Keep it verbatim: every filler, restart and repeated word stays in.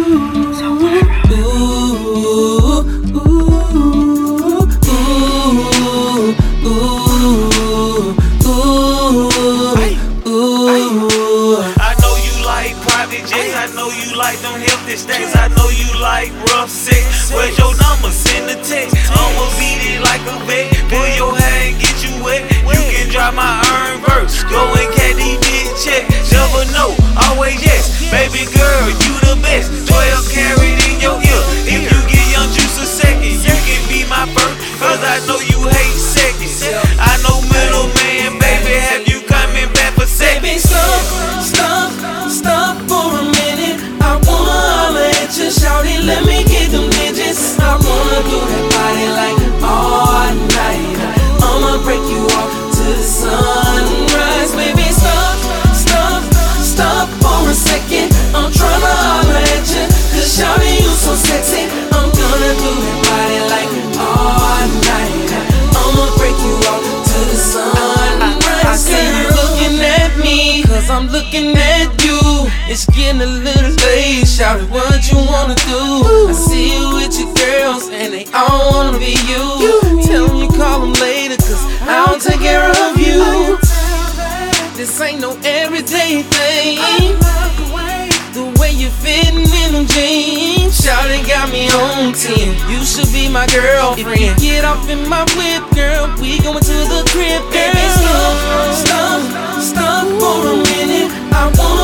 I know you like them healthy stacks. I know you like rough sex. Where's your number? Send the text. I'ma beat it like a vet. Pull your hair and get you wet. You can drop my earn verse. Go and catch these big check. Never know, always yes. Baby girl, you the best. twelve carried in your ear. If you get young juice a second, you can be my first. Cause I know you hate seconds. I know middleman, baby. Have you coming back for seconds? Stop, stop, stop for a minute. I wanna holler at you, shawty, let me get them digits. I wanna do that body like all night. I'ma break you off to the sunrise. Baby, stop, stop, stop for a second. I'm tryna holler at you, cause shawty, you so sexy. I'm gonna do that body like all night. I'ma break you off to the sunrise. I see you looking at me, cause I'm looking at you. It's getting a little late, shout it, what you wanna do? I see you with your girls, and they all wanna be you. Tell them you call them later, cause I'll take care of you. This ain't no everyday thing. The way you fitting in them jeans, shout it, got me on ten. You should be my girlfriend. If you get off in my whip, girl, we going to the crib, girl. Baby, stop, stop, stop for a minute. I want